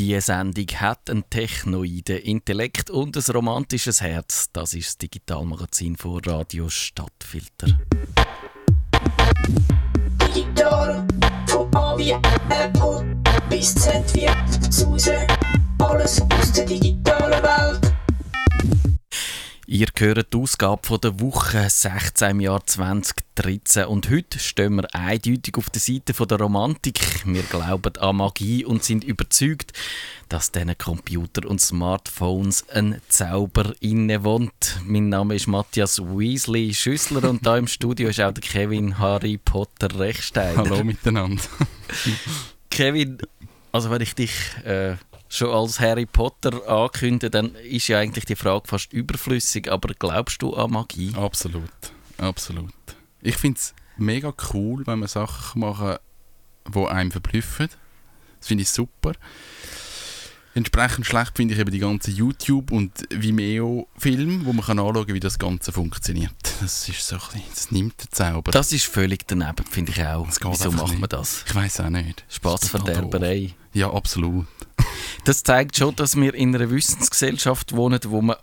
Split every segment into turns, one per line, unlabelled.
Die Sendung hat einen technoiden Intellekt und ein romantisches Herz. Das ist das Digitalmagazin von Radio Stadtfilter.
Digital, von A wie Apple bis Z wie Suse. Alles aus der digitalen Welt.
Ihr hört die Ausgabe der Woche 16 im Jahr 2013 und heute stehen wir eindeutig auf der Seite der Romantik. Wir glauben an Magie und sind überzeugt, dass diesen Computer und Smartphones ein Zauber innewohnt. Mein Name ist Matthias Weasley Schüssler und da im Studio ist auch der Kevin Harry Potter Rechsteiner.
Hallo miteinander.
Kevin, also wenn ich dich schon als Harry Potter ankündige, dann ist ja eigentlich die Frage fast überflüssig, aber glaubst du an Magie?
Absolut, absolut. Ich finde es mega cool, wenn man Sachen machen, die einem verblüffen. Das finde ich super. Entsprechend schlecht finde ich eben die ganzen YouTube- und Vimeo-Filme, wo man anschauen kann, wie das Ganze funktioniert. Das ist so ein bisschen, das nimmt den Zauber.
Das ist völlig daneben, finde ich auch. Wieso macht man das?
Ich weiss auch nicht.
Spassverderberei.
Ja, absolut.
Das zeigt schon, dass wir in einer Wissensgesellschaft wohnen, wo man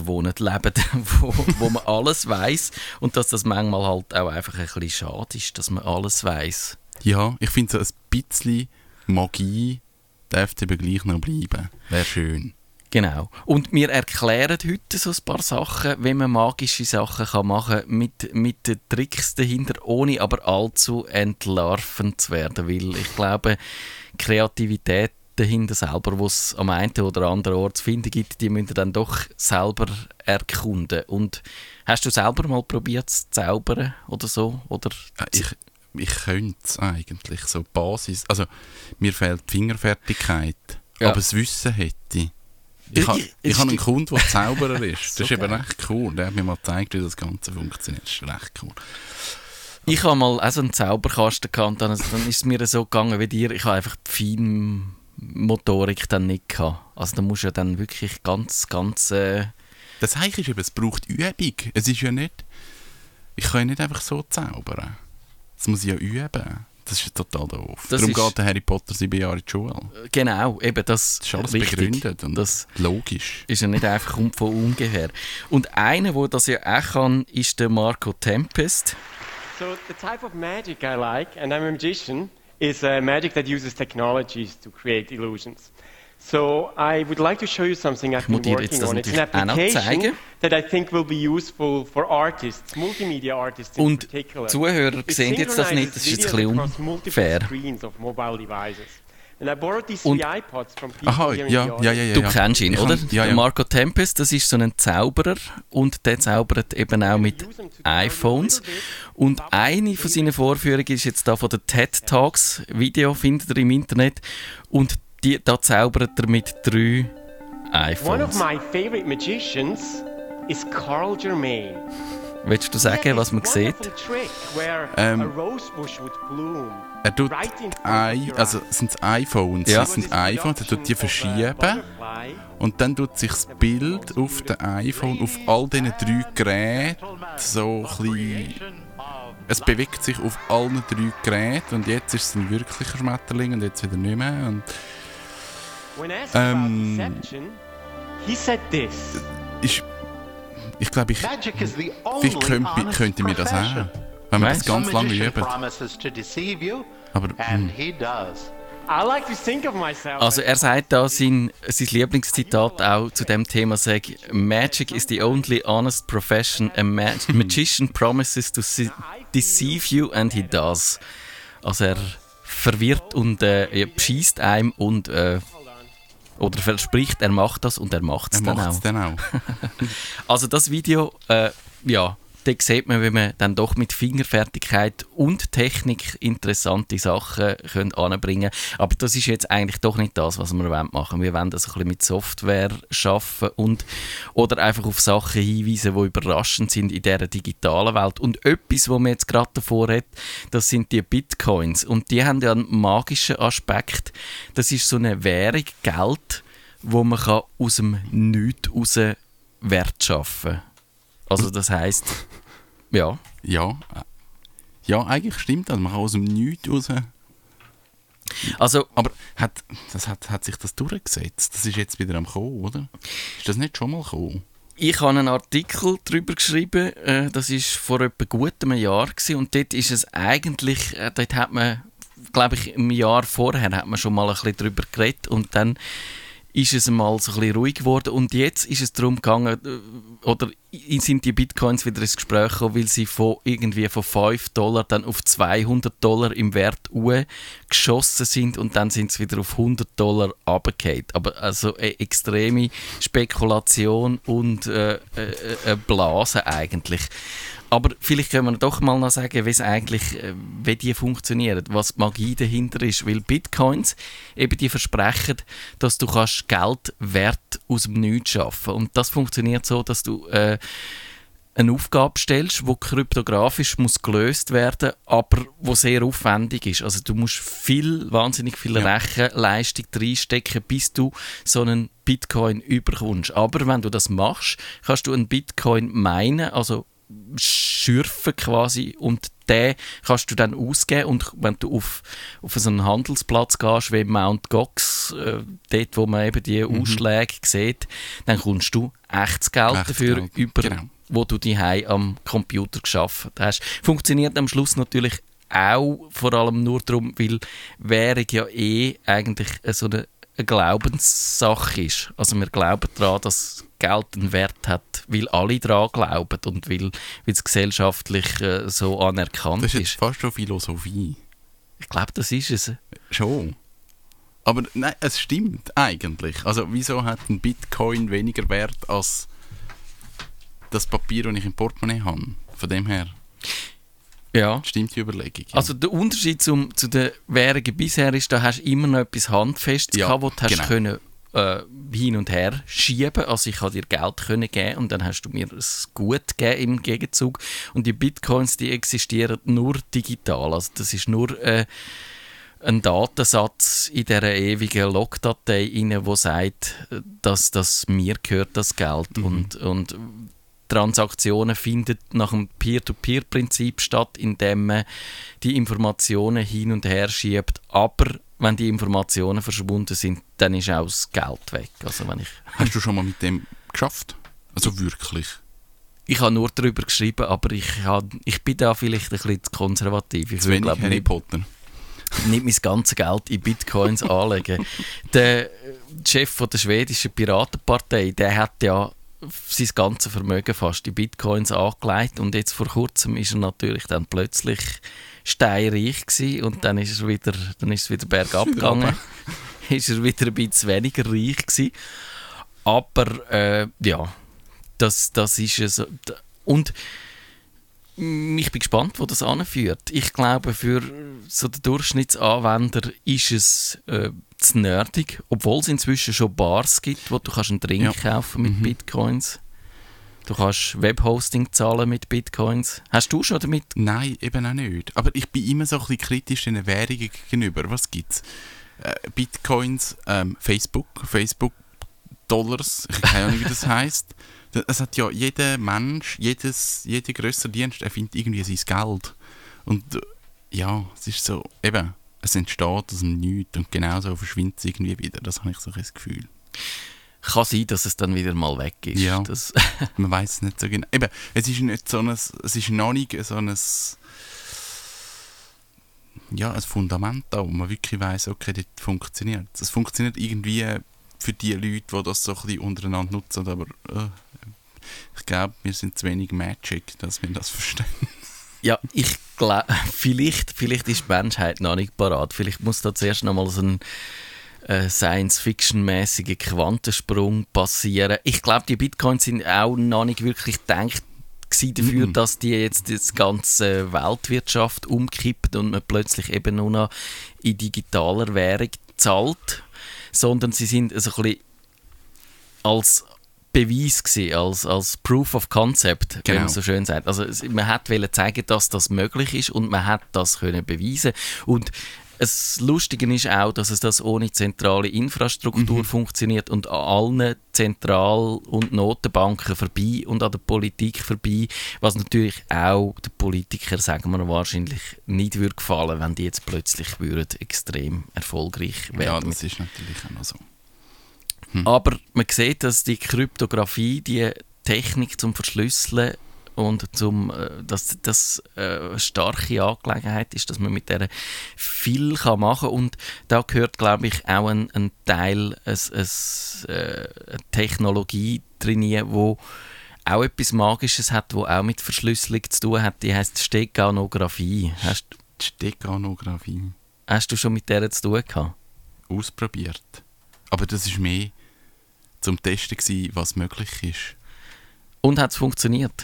alles weiss und dass das manchmal halt auch einfach ein bisschen schade ist, dass man alles weiss.
Ja, ich finde so ein bisschen Magie dürfte eben gleich noch bleiben. Wäre schön.
Genau. Und wir erklären heute so ein paar Sachen, wie man magische Sachen machen kann, mit den Tricks dahinter, ohne aber allzu entlarvend zu werden. Weil ich glaube, Kreativität dahinter selber, die es am einen oder anderen Ort zu finden gibt, die müssen dann doch selber erkunden. Und hast du selber mal probiert zu zaubern oder so? Oder
ich könnte es eigentlich, so Basis. Also, mir fehlt die Fingerfertigkeit, aber das Wissen hätte ich. Ich habe einen Kunden, der Zauberer ist. Das ist eben echt cool. Der hat mir mal gezeigt, wie das Ganze funktioniert. Das ist recht cool.
Ich habe mal auch so einen Zauberkasten gehabt, dann ist es mir so gegangen wie dir. Ich habe einfach die Feinmotorik dann nicht gehabt. Also da musst du ja dann wirklich ganz
Das heißt ist eben, es braucht Übung. Es ist ja nicht... Ich kann ja nicht einfach so zaubern. Das muss ich ja üben. Das ist total doof. Darum geht der Harry Potter 7 Jahre in die Schule.
Genau, eben das
ist alles
richtig
begründet und
das
logisch.
Ist ja nicht einfach von ungefähr. Und einer, der das ja auch kann, ist der Marco Tempest.
So the type of magic I like, and I'm a magician, is magic that uses technologies to create illusions. So I would like to show you something I've been working on. It's an application that I think will be useful for artists, multimedia artists in particular.
Und Zuhörer sehen jetzt das nicht, das ist jetzt ein bisschen unfair.
Und
du kennst ihn, oder?
Ja.
Marco Tempest, das ist so ein Zauberer und der zaubert eben auch mit iPhones. Und eine von seinen Vorführungen ist jetzt da von der TED Talks, Video findet ihr im Internet, und da zaubert er mit 3 iPhones.
One of my favorite magicians is Carl Germain.
Willst du sagen, was man sieht?
Er tut also es sind iPhones,
ja.
Es sind iPhones, er tut die verschieben und dann tut sich das Bild auf dem iPhone, auf all diesen 3 Geräten so ein bisschen, es bewegt sich auf allen 3 Geräten und jetzt ist es ein wirklicher Schmetterling und jetzt wieder nicht mehr. Und,
he said this.
Ich glaube, vielleicht könnte mir das auch, wenn man das ganz lange übt. Aber
also er sagt da sein Lieblingszitat auch zu dem Thema, sagt: Magic is the only honest profession a magician promises to deceive you and he does. Also er verwirrt und beschießt einem und oder verspricht, er macht das und er macht es dann auch. Also das Video, ja, da sieht man, wie man dann doch mit Fingerfertigkeit und Technik interessante Sachen anbringen können. Aber das ist jetzt eigentlich doch nicht das, was wir machen wollen. Wir wollen das ein bisschen mit Software arbeiten oder einfach auf Sachen hinweisen, die überraschend sind in dieser digitalen Welt. Und etwas, was man jetzt gerade davor hat, das sind die Bitcoins. Und die haben ja einen magischen Aspekt. Das ist so eine Währung, Geld, wo man aus dem Nichts raus Wert schaffen kann. Also das heisst, ja.
Ja, eigentlich stimmt das. Man kann aus dem Nichts raus
Also,
aber hat sich das durchgesetzt? Das ist jetzt wieder am Kommen, oder? Ist das nicht schon mal gekommen?
Ich habe einen Artikel darüber geschrieben, das war vor etwa gut einem Jahr gewesen, und dort ist es eigentlich, dort hat man, glaube ich, im Jahr vorher hat man schon mal ein bisschen darüber geredet und dann ist es mal so ein bisschen ruhig geworden und jetzt ist es darum gegangen, oder sind die Bitcoins wieder ins Gespräch gekommen, weil sie von $5 dann auf $200 im Wert geschossen sind und dann sind sie wieder auf $100 runtergefallen. Aber also eine extreme Spekulation und eine Blase eigentlich. Aber vielleicht können wir doch mal noch sagen, wie die funktionieren, was die Magie dahinter ist. Weil Bitcoins eben die versprechen, dass du kannst Geldwert aus dem Nichts schaffen. Und das funktioniert so, dass du eine Aufgabe stellst, die kryptografisch muss gelöst werden, aber wo sehr aufwendig ist. Also du musst wahnsinnig viel Rechenleistung reinstecken, bis du so einen Bitcoin überkommst. Aber wenn du das machst, kannst du einen Bitcoin minen, also schürfen quasi, und den kannst du dann ausgeben, und wenn du auf so einen Handelsplatz gehst, wie Mt. Gox, dort wo man eben die Ausschläge sieht, dann kommst du echtes Geld dafür über, genau, wo du daheim am Computer geschaffen hast. Funktioniert am Schluss natürlich auch vor allem nur darum, weil Währung ja eigentlich so eine Glaubenssache ist. Also wir glauben daran, dass Geld einen Wert hat, weil alle daran glauben und weil es gesellschaftlich so anerkannt ist.
Das ist jetzt fast schon Philosophie.
Ich glaube, das ist es.
Schon. Aber nein, es stimmt eigentlich. Also wieso hat ein Bitcoin weniger Wert als das Papier, das ich im Portemonnaie habe? Von dem her stimmt die Überlegung. Ja.
Also der Unterschied zu den Währungen bisher ist, da hast du immer noch etwas Handfestes gehabt, wo du hast können hin und her schieben. Also ich habe dir Geld können geben und dann hast du mir ein Gut gegeben im Gegenzug. Und die Bitcoins, die existieren nur digital. Also das ist nur ein Datensatz in dieser ewigen Logdatei, der sagt, dass das mir gehört, das Geld. Und Transaktionen finden nach dem Peer-to-Peer-Prinzip statt, indem man die Informationen hin und her schiebt. Aber wenn die Informationen verschwunden sind, dann ist auch das Geld weg. Also
Hast du schon mal mit dem geschafft? Also wirklich?
Ich habe nur darüber geschrieben, aber ich bin da vielleicht ein bisschen zu konservativ. Ich
will, glaube Harry Potter.
Nicht mein ganzes Geld in Bitcoins anlegen. Der Chef der schwedischen Piratenpartei, der hat ja sein ganzes Vermögen fast in Bitcoins angelegt und jetzt vor kurzem ist er natürlich dann plötzlich steinreich gewesen und dann ist es wieder bergab gegangen. Ist er wieder ein bisschen weniger reich gewesen. Aber das ist es. Und ich bin gespannt, wo das anführt. Ich glaube, für so den Durchschnittsanwender ist es zu nerdig, obwohl es inzwischen schon Bars gibt, wo du kannst einen Drink kaufen mit Bitcoins. Du kannst Webhosting zahlen mit Bitcoins. Hast du schon damit?
Nein, eben auch nicht. Aber ich bin immer so ein bisschen kritisch den Währungen gegenüber. Was gibt es? Bitcoins, Facebook Dollars, ich weiß auch nicht, wie das heisst. Es hat ja jeder Mensch, jeder grössere Dienst, er findet irgendwie sein Geld. Und es ist so, eben, es entsteht aus dem Nichts und genauso verschwindet es irgendwie wieder. Das habe ich so ein Gefühl.
Kann sein, dass es dann wieder mal weg ist.
Ja, man weiß es nicht so genau. Eben, es ist noch nicht so ein Fundament da, wo man wirklich weiss, okay, das funktioniert. Es funktioniert irgendwie für die Leute, die das so ein bisschen untereinander nutzen, aber ich glaube, wir sind zu wenig Magic, dass wir das verstehen.
Ja, ich glaube, vielleicht ist die Menschheit noch nicht parat. Vielleicht muss da zuerst noch mal so ein Science-Fiction-mäßiger Quantensprung passieren. Ich glaube, die Bitcoins sind auch noch nicht wirklich gedacht dafür, dass die jetzt die ganze Weltwirtschaft umkippt und man plötzlich eben nur noch in digitaler Währung zahlt, sondern sie sind also ein bisschen als Beweis gewesen, als Proof of Concept, wie man so schön sagt. Also man wollte zeigen, dass das möglich ist und man hat das können beweisen. Und das Lustige ist auch, dass es das ohne zentrale Infrastruktur funktioniert und an allen Zentral- und Notenbanken vorbei und an der Politik vorbei, was natürlich auch den Politikern, sagen wir wahrscheinlich, nicht würde gefallen, wenn die jetzt plötzlich würden extrem erfolgreich werden.
Ja, das ist natürlich auch noch so.
Aber man sieht, dass die Kryptographie, die Technik zum Verschlüsseln und dass das eine starke Angelegenheit ist, dass man mit der viel machen kann. Und da gehört, glaube ich, auch ein Teil, eine Technologie drin, die auch etwas Magisches hat, wo auch mit Verschlüsselung zu tun hat. Die heisst Steganographie.
Steganographie.
Hast du schon mit der zu tun gehabt?
Ausprobiert. Aber das war mehr zum Testen gewesen, was möglich ist.
Und hat es funktioniert?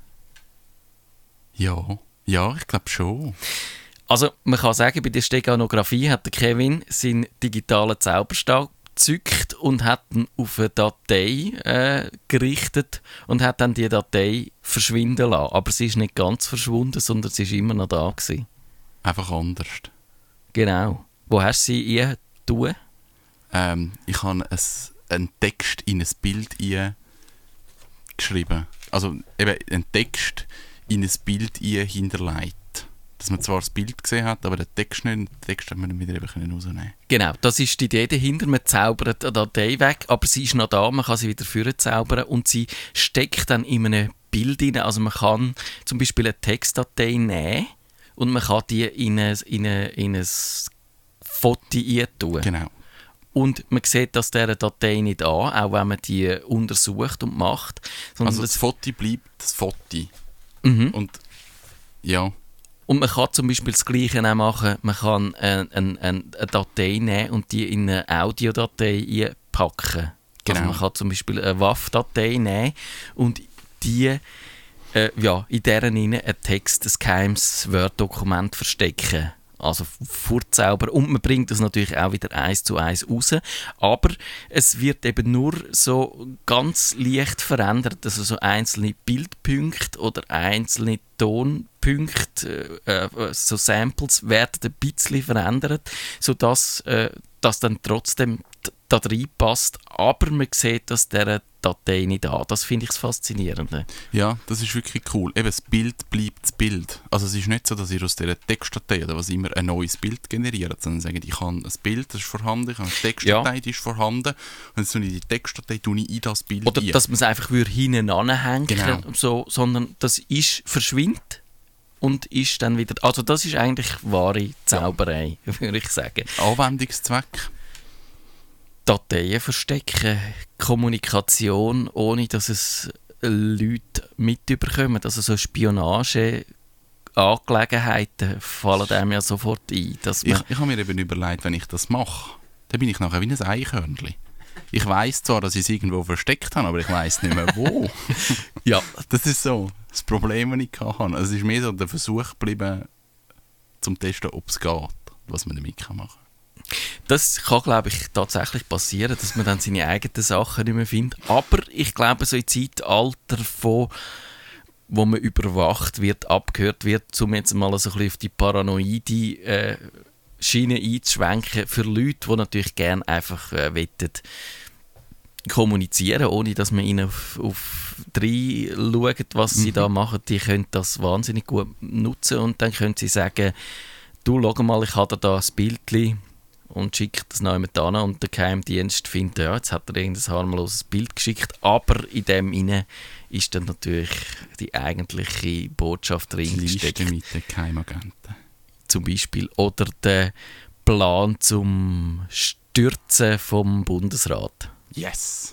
Ja, ich glaube schon.
Also man kann sagen, bei der Steganographie hat der Kevin seinen digitalen Zauberstab gezückt und hat ihn auf eine Datei gerichtet und hat dann die Datei verschwinden lassen. Aber sie ist nicht ganz verschwunden, sondern sie ist immer noch da gewesen.
Einfach anders.
Genau. Wo hast du sie tun?
Ich habe einen Text in ein Bild geschrieben. Also eben einen Text in ein Bild hinterlegt. Dass man zwar das Bild gesehen hat, aber den Text nicht. Den Text hat man dann wieder eben rausnehmen.
Genau, das ist die Idee dahinter. Man zaubert eine Datei weg, aber sie ist noch da, man kann sie wieder vorzaubern und sie steckt dann in einem Bild rein. Also man kann zum Beispiel eine Textdatei nehmen und man kann die in ein Foto tun.
Genau.
Und man sieht das dieser Datei nicht an, auch wenn man die untersucht und macht.
Also das Foto bleibt das Foto. Und ja.
Und man kann zum Beispiel das Gleiche auch machen. Man kann eine Datei nehmen und die in eine Audiodatei einpacken.
Genau.
Also man kann zum Beispiel eine WAV-Datei nehmen und die in deren ein Text, ein geheimes Word-Dokument verstecken. Also vorzaubern. Und man bringt das natürlich auch wieder 1:1 raus. Aber es wird eben nur so ganz leicht verändert. Also so einzelne Bildpunkte oder einzelne Tonpunkte, so Samples werden ein bisschen verändert, sodass das dann trotzdem da reinpasst. Aber man sieht das dieser Datei nicht an. Das finde ich das Faszinierende.
Ja, das ist wirklich cool. Eben, das Bild bleibt das Bild. Also es ist nicht so, dass ihr aus dieser Textdatei oder was immer ein neues Bild generiert, sondern sagen, ich habe ein Bild, das ist vorhanden, ich habe eine Textdatei, die ist vorhanden, und jetzt tue ich die Textdatei in das Bild
oder dass man es einfach hinten anhängen
genau.
So, sondern das ist verschwindet und ist dann wieder... Also das ist eigentlich wahre Zauberei, würde ich sagen.
Anwendungszweck?
Dateien verstecken, Kommunikation, ohne dass es Leute mitbekommen. Also so Spionage-Angelegenheiten fallen einem ja sofort ein. Dass
ich habe mir eben überlegt, wenn ich das mache, dann bin ich nachher wie ein Eichhörnchen. Ich weiss zwar, dass ich es irgendwo versteckt habe, aber ich weiss nicht mehr wo.
Ja.
Das ist so das Problem, das ich hatte. Also es ist mehr so der Versuch geblieben, zum Testen, ob es geht, was man damit machen kann.
Das kann, glaube ich, tatsächlich passieren, dass man dann seine eigenen Sachen nicht mehr findet. Aber ich glaube, so im Zeitalter von, wo man überwacht wird, abgehört wird, um jetzt mal so ein bisschen auf die paranoide Schiene einzuschwenken, für Leute, die natürlich gerne einfach kommunizieren, ohne dass man ihnen auf drei schaut, was sie da machen. Die können das wahnsinnig gut nutzen und dann können sie sagen, du, schau mal, ich habe da ein Bildchen und schickt das noch jemand an und der Geheimdienst findet, ja, jetzt hat er irgendein harmloses Bild geschickt, aber in dem inne ist dann natürlich die eigentliche Botschaft drin gesteckt.
Die Liste mit den Geheimagenten.
Zum Beispiel. Oder der Plan zum Stürzen vom Bundesrat.
Yes!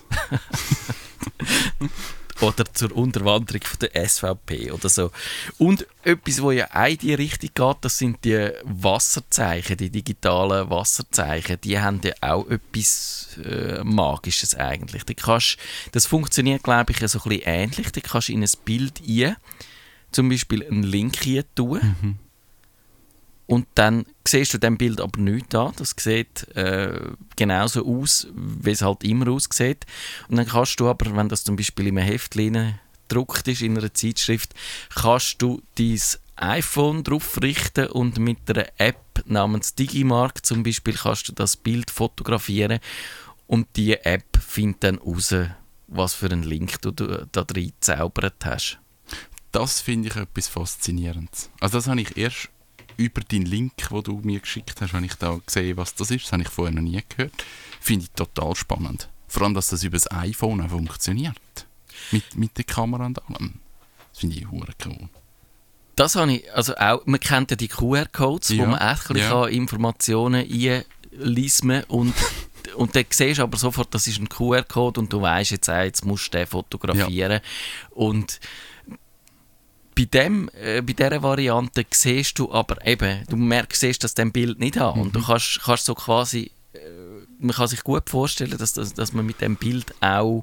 Oder zur Unterwanderung von der SVP oder so. Und etwas, wo ja auch in die Richtung geht, das sind die Wasserzeichen, die digitalen Wasserzeichen. Die haben ja auch etwas Magisches eigentlich. Das funktioniert, glaube ich, so ein bisschen ähnlich. Da kannst du in ein Bild zum Beispiel einen Link tun. Und dann siehst du dem Bild aber nichts an. Das sieht genauso aus, wie es halt immer aussieht. Und dann kannst du aber, wenn das zum Beispiel in einem Heftchen gedruckt ist, in einer Zeitschrift, kannst du dein iPhone drauf richten und mit einer App App namens Digimark zum Beispiel kannst du das Bild fotografieren und die App findet dann raus, was für einen Link du da drin gezaubert hast.
Das finde ich etwas Faszinierendes. Also das habe ich erst über deinen Link, den du mir geschickt hast, wenn ich da gesehen, was das ist. Das habe ich vorher noch nie gehört. Finde ich total spannend. Vor allem, dass das über das iPhone auch funktioniert. Mit der Kamera und allem. Das finde ich verdammt cool.
Das habe ich, also auch, man kennt ja die QR-Codes, wo man echt Informationen einlesen und dann siehst du aber sofort, das ist ein QR-Code und du weißt jetzt musst du den fotografieren. Ja. Und bei dieser Variante siehst du aber eben, siehst, dass du das Bild nicht hast. Und du kannst so quasi, man kann sich gut vorstellen, dass man mit dem Bild auch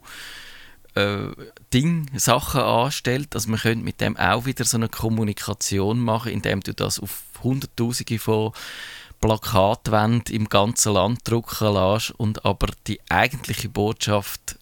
Sachen anstellt, dass man könnte mit dem auch wieder so eine Kommunikation machen, indem du das auf Hunderttausende von Plakatwänden im ganzen Land drucken lässt und aber die eigentliche Botschaft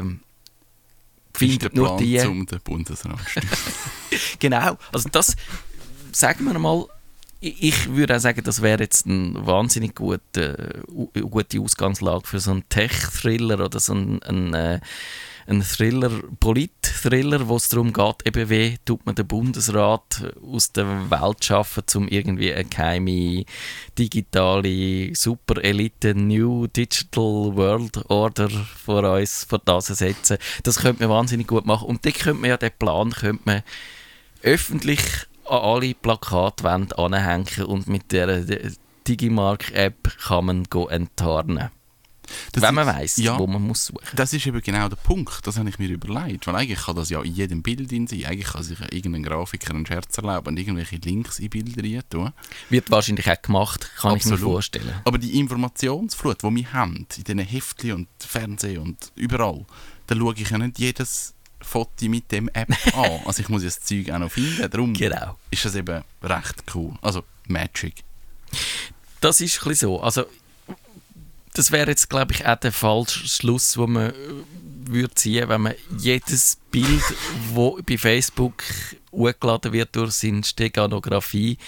findet nur die...
um den Bundesrat
Genau, also das, sagen wir mal, ich würde auch sagen, das wäre jetzt eine wahnsinnig gute Ausgangslage für so einen Tech-Thriller oder so einen Thriller, Polit-Thriller, wo es darum geht, eben wie tut man den Bundesrat aus der Welt schaffen, um irgendwie eine geheime, digitale, Super-Elite, New Digital World Order vor das zu setzen. Das könnte man wahnsinnig gut machen. Und dann könnte man ja den Plan öffentlich an alle Plakatwände anhängen und mit der Digimark-App kann man enttarnen. Wenn man weiss, wo man muss suchen.
Das ist eben genau der Punkt, das habe ich mir überlegt. Weil eigentlich kann das ja in jedem Bild sein. Eigentlich kann sich irgendein Grafiker einen Scherz erlauben und irgendwelche Links in Bilder rein tun.
Wird wahrscheinlich auch gemacht, kann ich mir vorstellen.
Aber die Informationsflut, die wir haben, in diesen Heftchen und Fernsehen und überall, da schaue ich ja nicht jedes Foto mit dem App an. Also ich muss ja das Zeug auch noch finden. Darum ist das eben recht cool. Also Magic.
Das ist ein bisschen so. Also das wäre jetzt, glaube ich, auch der falsche Schluss, den man würde ziehen, wenn man jedes Bild, das bei Facebook hochgeladen wird durch seine Steganografie-App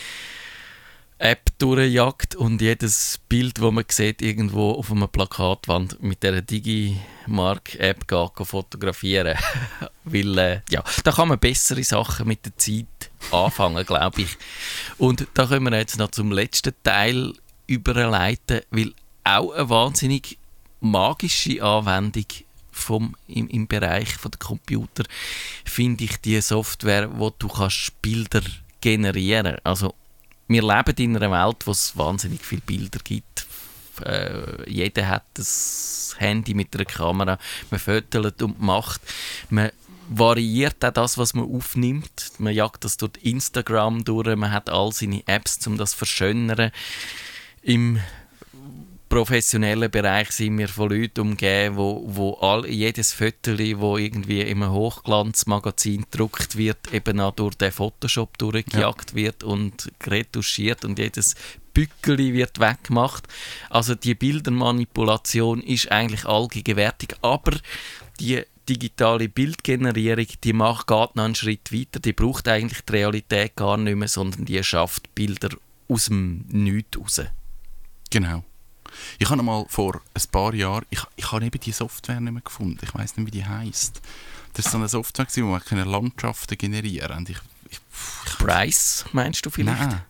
durchjagt und jedes Bild, das man sieht, irgendwo auf einer Plakatwand mit dieser Digimark-App fotografieren. Weil, da kann man bessere Sachen mit der Zeit anfangen, glaube ich. Und da können wir jetzt noch zum letzten Teil überleiten, weil auch eine wahnsinnig magische Anwendung im Bereich der Computer finde ich die Software, wo du kannst Bilder generieren kannst. Also wir leben in einer Welt, wo es wahnsinnig viele Bilder gibt. Jeder hat ein Handy mit einer Kamera. Man fotografiert und macht. Man variiert auch das, was man aufnimmt. Man jagt das durch Instagram durch. Man hat all seine Apps, um das zu verschönern. Im professionellen Bereich sind wir von Leuten umgeben, wo jedes Foto, das irgendwie in einem Hochglanzmagazin gedruckt wird, eben auch durch den Photoshop durchgejagt wird und retuschiert und jedes Bückeli wird weggemacht. Also die Bildermanipulation ist eigentlich allgegenwärtig, aber die digitale Bildgenerierung, die geht noch einen Schritt weiter. Die braucht eigentlich die Realität gar nicht mehr, sondern die schafft Bilder aus dem Nichts raus.
Genau. Ich habe mal vor ein paar Jahren, ich habe eben die Software nicht mehr gefunden. Ich weiss nicht, wie die heisst. Das war so eine Software, wo man Landschaften generieren konnte.
Price, meinst du vielleicht?
Nein,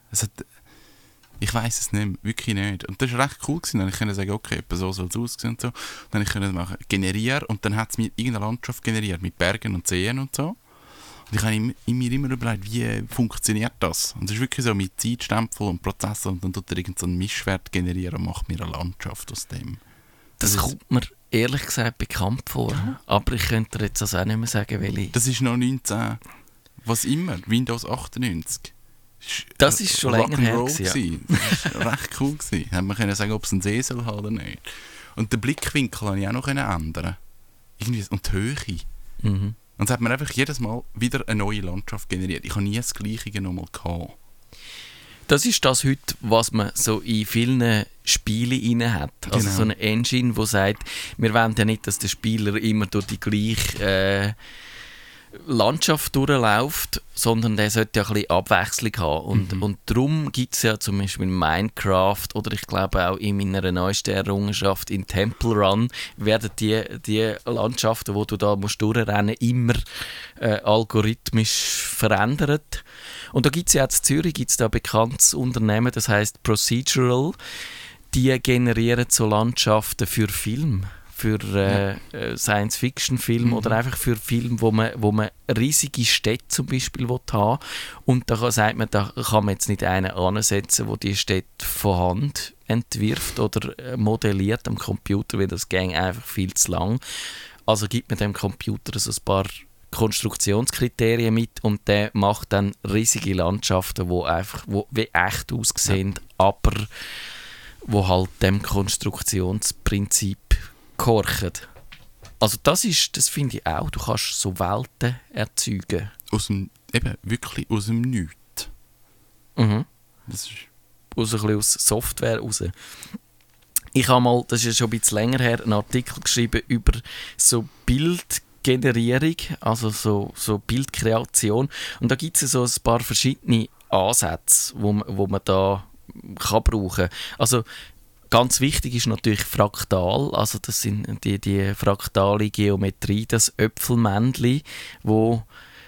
ich weiss es nicht, wirklich nicht. Und das war recht cool. Dann konnte ich sagen, okay, so soll es aussehen und so. Dann konnte ich machen, generieren und dann hat es mir irgendeine Landschaft generiert mit Bergen und Seen und so. Und ich habe mir immer überlegt, wie funktioniert das? Und es ist wirklich so mit Zeitstempel und Prozessor und dann tut er irgendeinen Mischwert generieren und macht mir eine Landschaft aus dem.
Das kommt mir ehrlich gesagt bekannt vor. Aber ich könnte jetzt also auch nicht mehr sagen, welche.
Das ist noch 19... Was immer, Windows 98.
Das ist schon länger her gewesen,
ja. Das war recht cool gewesen. Hätte man können sagen, ob es einen See soll haben oder nicht. Und den Blickwinkel konnte ich auch noch ändern. Irgendwie, und die Höhe.
Mhm.
Und es hat mir einfach jedes Mal wieder eine neue Landschaft generiert. Ich habe nie das Gleiche nochmal gehabt.
Das ist das heute, was man so in vielen Spielen rein hat. Also
genau.
So eine Engine, die sagt, wir wollen ja nicht, dass der Spieler immer durch die gleiche Landschaft durchläuft, sondern der sollte ja ein bisschen Abwechslung haben. Und darum gibt es ja zum Beispiel Minecraft oder ich glaube auch in meiner neuesten Errungenschaft in Temple Run werden die Landschaften, wo du da musst durchrennen, immer algorithmisch verändert. Und da gibt es ja auch in Zürich gibt's da ein bekanntes Unternehmen, das heisst Procedural. Die generieren so Landschaften für Film. Für Science-Fiction-Filme oder einfach für Filme, wo man riesige Städte zum Beispiel haben will. Und da sagt man, da kann man jetzt nicht einen ansetzen, der die Städte von Hand entwirft oder modelliert am Computer, weil das ging einfach viel zu lang. Also gibt man dem Computer so ein paar Konstruktionskriterien mit und der macht dann riesige Landschaften, die wie echt aussehen, aber wo halt dem Konstruktionsprinzip gehorchen. Also das finde ich auch, du kannst so Welten erzeugen.
Wirklich aus dem Nichts.
Mhm.
Das ist
ein bisschen aus Software raus. Ich habe mal, das ist ja schon ein bisschen länger her, einen Artikel geschrieben über so Bildgenerierung, also so Bildkreation. Und da gibt es so ein paar verschiedene Ansätze, wo man da kann brauchen. Also ganz wichtig ist natürlich Fraktal, also das sind die fraktale Geometrie, das Äpfelmännchen, wo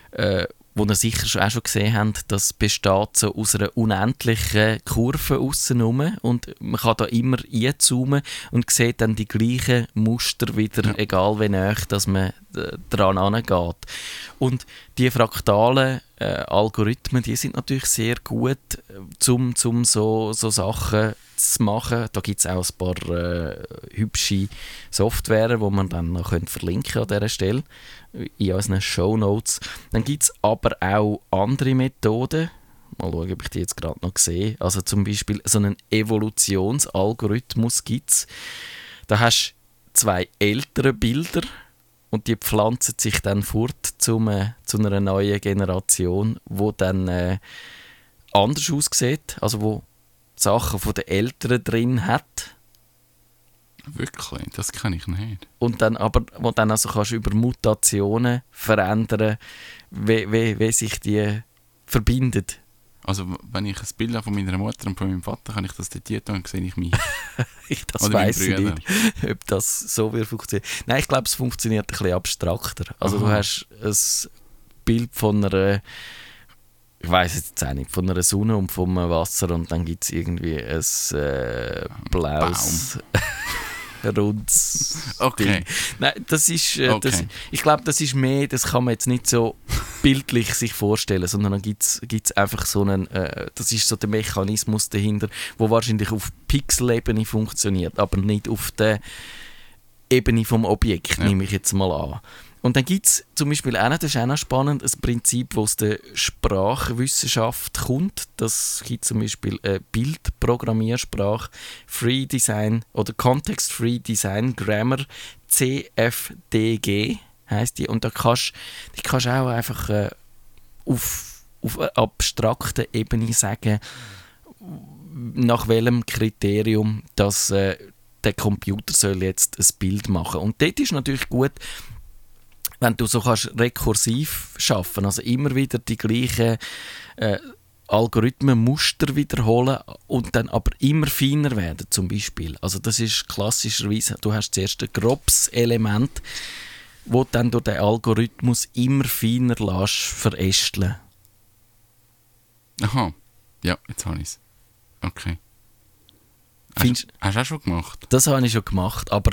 ihr sicher auch schon gesehen habt, das besteht so aus einer unendlichen Kurve außenrum und man kann da immer einzoomen und sieht dann die gleichen Muster wieder, egal wie nah dass man dran angeht. Und die fraktalen Algorithmen, die sind natürlich sehr gut, um so Sachen zu machen. Da gibt es auch ein paar hübsche Software, die man dann noch verlinken an dieser Stelle in unseren Shownotes. Dann gibt es aber auch andere Methoden. Mal schauen, ob ich die jetzt gerade noch sehe. Also zum Beispiel so einen Evolutionsalgorithmus gibt es. Da hast du 2 ältere Bilder und die pflanzen sich dann fort zu einer neuen Generation, die dann anders aussieht, also wo Sachen von den Eltern drin hat.
Wirklich? Das kann ich nicht.
Und dann aber, wo dann also kannst du über Mutationen verändern, wie sich die verbinden.
Also wenn ich ein Bild habe von meiner Mutter und von meinem Vater, kann ich das dort tun und sehe ich mich.
Das weiss ich nicht, ob das so wird funktionieren. Nein, ich glaube, es funktioniert ein bisschen abstrakter. Also du hast ein Bild von einer, ich weiss jetzt auch nicht, von einer Sonne und vom Wasser und dann gibt es irgendwie ein blaues rundes Ding. Nein, das ist, ich glaube, das ist mehr, das kann man jetzt nicht so bildlich sich vorstellen, sondern dann gibt's einfach so einen, das ist so der Mechanismus dahinter, wo wahrscheinlich auf Pixel-Ebene funktioniert, aber nicht auf der Ebene vom Objekt, nehme ich jetzt mal an. Und dann gibt es zum Beispiel auch, das ist auch noch spannend, ein Prinzip, das aus der Sprachwissenschaft kommt. Das gibt zum Beispiel eine Bildprogrammiersprache, Free Design oder Context Free Design Grammar, CFDG heisst die. Und da kannst du auch einfach auf einer abstrakten Ebene sagen, nach welchem Kriterium dass der Computer soll jetzt ein Bild machen. Und dort ist natürlich gut, wenn du so kannst rekursiv arbeiten, also immer wieder die gleichen Algorithmen, Muster wiederholen und dann aber immer feiner werden zum Beispiel. Also das ist klassischerweise, du hast zuerst ein grobes Element, wo dann durch den Algorithmus immer feiner lässt verästeln.
Aha, ja, jetzt habe ich es. Okay. Hast du auch schon gemacht?
Das habe ich schon gemacht, aber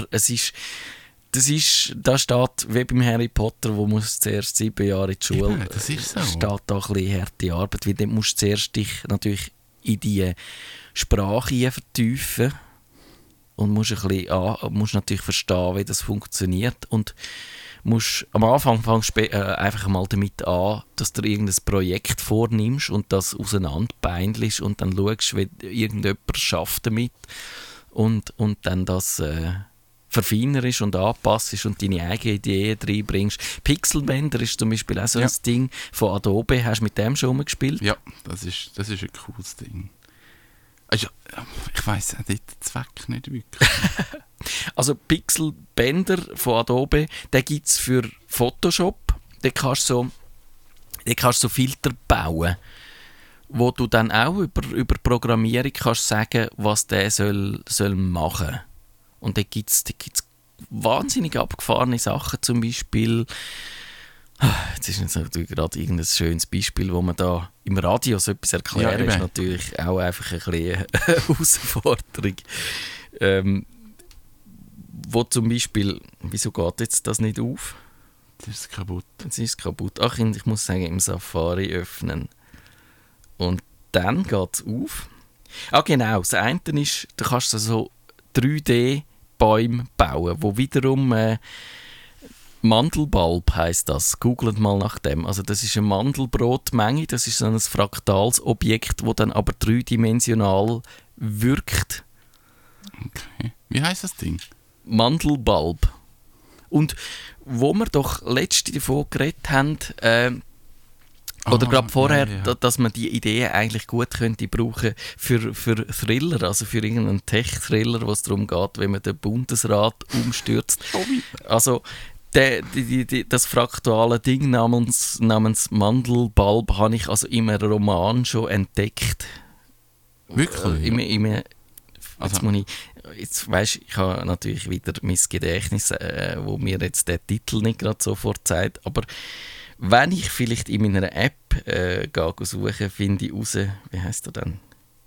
da steht, wie beim Harry Potter, wo muss zuerst 7 Jahre in die Schule,
das ist so.
Steht da ein bisschen harte Arbeit, weil dann musst du zuerst dich natürlich in die Sprache vertiefen und musst natürlich verstehen, wie das funktioniert und am Anfang fängst du einfach mal damit an, dass du irgendein Projekt vornimmst und das auseinanderbeindelst und dann schaust, wie irgendjemand schafft damit und dann das verfeinerst und anpasst und deine eigenen Ideen reinbringst. Pixelbender ist zum Beispiel auch so ein Ding von Adobe. Hast du mit dem schon gespielt?
Ja, das ist ein cooles Ding. Also, ich weiss auch den Zweck nicht wirklich.
Also Pixelbender von Adobe, den gibt es für Photoshop dort kannst du so Filter bauen, wo du dann auch über Programmierung kannst sagen, was der soll machen. Und da gibt's wahnsinnig abgefahrene Sachen, zum Beispiel. Jetzt ist natürlich gerade irgendein schönes Beispiel, wo man da im Radio so etwas erklären, ist natürlich auch einfach ein bisschen eine Herausforderung. Wo zum Beispiel, wieso geht jetzt das nicht auf?
Das ist kaputt.
Jetzt ist es kaputt. Ach, ich muss sagen, im Safari öffnen. Und dann geht es auf. Ah genau, das eine ist, du kannst so 3D-Bäume bauen, wo wiederum Mandelbalb heisst das. Googelt mal nach dem. Also das ist eine Mandelbrotmenge, das ist so ein fraktales Objekt, das dann aber dreidimensional wirkt.
Okay. Wie heisst das Ding?
Mandelbalb. Und wo wir doch letzte davon geredet haben, oder gerade vorher, dass man die Ideen eigentlich gut könnte brauchen für Thriller, also für irgendeinen Tech-Thriller, wo es darum geht, wenn man den Bundesrat umstürzt. Also das fraktale Ding namens Mandelbalb habe ich also in einem Roman schon entdeckt.
Wirklich?
Jetzt weisst, ich habe natürlich wieder mein Gedächtnis, wo mir jetzt der Titel nicht gerade sofort sagt, aber wenn ich vielleicht in meiner App suche, finde ich raus, wie heisst er denn?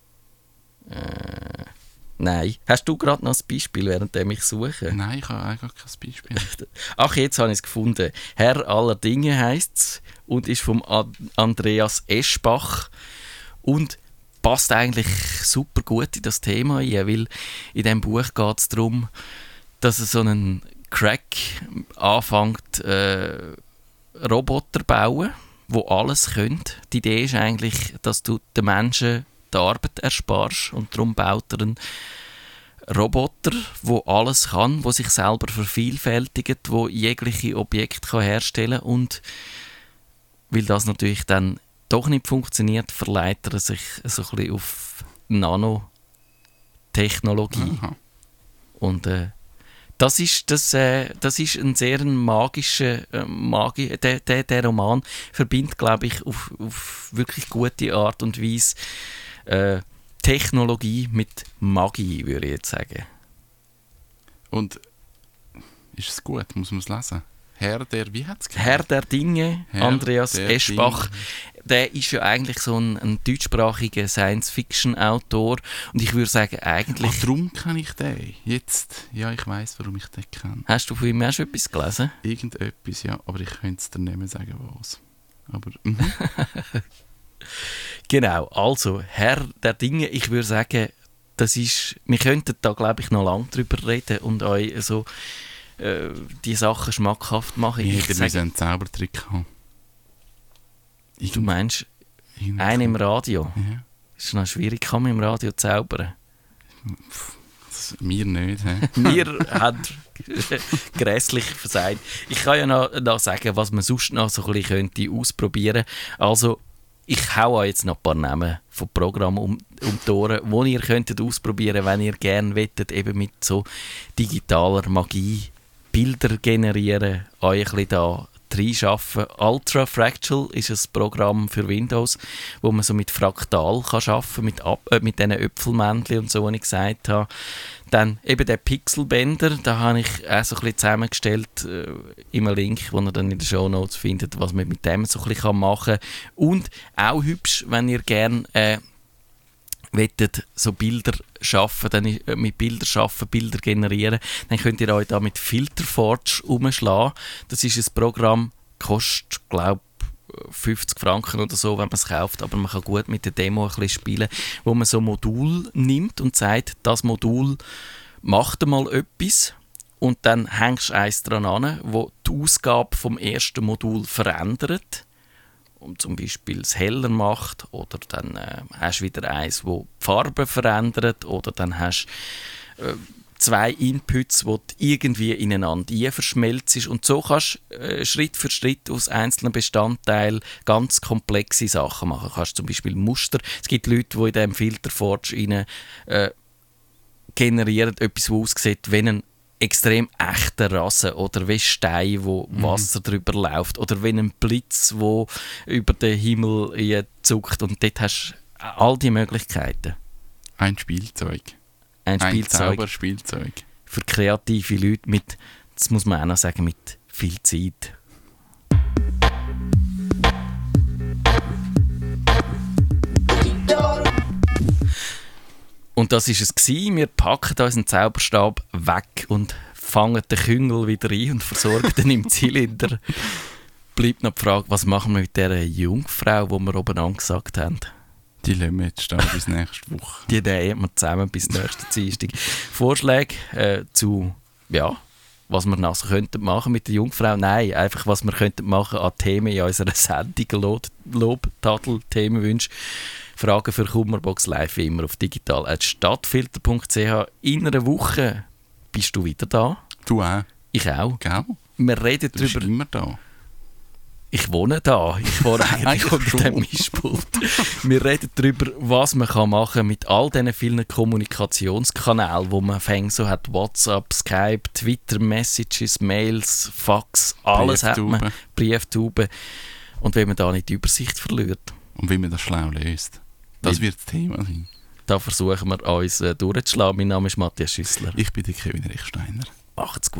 Nein. Hast du gerade noch ein Beispiel, während ich suche?
Nein, ich habe eigentlich kein Beispiel.
Ach, jetzt habe ich es gefunden. Herr aller Dinge heisst es und ist vom Andreas Eschbach und passt eigentlich super gut in das Thema ein, weil in diesem Buch geht es darum, dass so ein Crack anfängt, Roboter bauen, die alles können. Die Idee ist eigentlich, dass du den Menschen die Arbeit ersparst und darum baut er einen Roboter, der alles kann, der sich selber vervielfältigt, der jegliche Objekte herstellen kann und weil das natürlich dann doch nicht funktioniert, verleitet er sich so ein bisschen auf Nanotechnologie.
Aha.
Und das ist ein sehr magischer der Roman verbindet, glaube ich, auf wirklich gute Art und Weise Technologie mit Magie, würde ich jetzt sagen.
Und ist es gut? Muss man es lesen? Wie hat's geheißen?
Herr der Dinge, Andreas Eschbach. Der ist ja eigentlich so ein deutschsprachiger Science-Fiction-Autor. Und ich würde sagen, eigentlich...
darum kenne ich den. Jetzt, ja, ich weiss, warum ich den kenne.
Hast du von ihm auch schon etwas gelesen?
Irgendetwas, ja, aber ich könnte es dir nicht mehr sagen, was. Aber,
Genau, also, Herr der Dinge, ich würde sagen, das ist... Wir könnten da, glaube ich, noch lange drüber reden und euch so die Sachen schmackhaft machen.
Ich hätte einen Zaubertrick haben.
Du meinst, einen im Radio?
Ja.
Ist noch schwierig, kann man im Radio zaubern?
Wir nicht.
Wir haben grässlich versagt. Ich kann ja noch sagen, was man sonst noch so ein bisschen ausprobieren könnte. Also, ich haue jetzt noch ein paar Namen von Programmen um die Ohren, die ihr könntet ausprobieren, wenn ihr gerne wettet, eben mit so digitaler Magie Bilder generieren, euch ein bisschen da reinschaffen. Ultra Fractal ist ein Programm für Windows, wo man so mit Fraktal kann arbeiten kann, mit diesen Äpfelmännchen und so, wie ich gesagt habe. Dann eben der Pixelbänder, da habe ich auch so ein bisschen zusammengestellt in einem Link, den ihr dann in den Shownotes findet, was man mit dem so ein bisschen machen kann. Und auch hübsch, wenn ihr gerne wettet so Bilder schaffen, dann mit Bilder schaffen, Bilder generieren, dann könnt ihr euch da mit Filterforge umschlagen. Das ist ein Programm, kostet, glaube ich, 50 Franken oder so, wenn man es kauft, aber man kann gut mit der Demo ein bisschen spielen, wo man so ein Modul nimmt und sagt, das Modul macht mal etwas und dann hängst du eins dran an, wo die Ausgabe vom ersten Modul verändert und zum Beispiel es heller macht, oder dann hast du wieder eins, wo die Farbe verändert, oder dann hast du zwei Inputs, die irgendwie ineinander verschmelzen. Und so kannst du Schritt für Schritt aus einzelnen Bestandteilen ganz komplexe Sachen machen. Du kannst zum Beispiel Muster. Es gibt Leute, die in diesem Filterforge generieren etwas, das aussieht wie ein extrem echten Rasen oder wie Stein, wo Wasser drüber läuft oder wie ein Blitz, wo über den Himmel zuckt und dort hast du all die Möglichkeiten.
Ein Spielzeug.
Ein
Zauberspielzeug.
Für kreative Leute mit, das muss man auch noch sagen, mit viel Zeit. Und das war es gewesen. Wir packen unseren Zauberstab weg und fangen den Küngel wieder ein und versorgen ihn im Zylinder. Bleibt noch die Frage, was machen wir mit dieser Jungfrau, die wir oben angesagt haben?
Die lassen wir jetzt stehen bis nächste Woche.
Die nehmen wir zusammen bis nächsten Dienstag. Vorschläge zu, ja, was wir also könnten machen mit der Jungfrau? Nein, einfach was wir könnten machen an Themen in unserer Sendung. Lob-Tadel-Themenwünsche. Fragen für Kummerbox live wie immer auf digital@stadtfilter.ch. In einer Woche bist du wieder da.
Du auch.
Ich auch.
Gell?
Wir reden
du bist immer da.
Ich wohne da. Ich wohne eigentlich unter dem Mischpult. Wir reden darüber, was man machen kann mit all diesen vielen Kommunikationskanälen, wo man so hat. WhatsApp, Skype, Twitter, Messages, Mails, Fax, alles hat man. Brieftauben. Und wenn man da nicht die Übersicht verliert.
Und wie man das schlau löst. Das wird das Thema sein.
Da versuchen wir uns durchzuschlagen. Mein Name ist Matthias Schüssler.
Ich bin der Kevin Rechsteiner.
Macht's gut.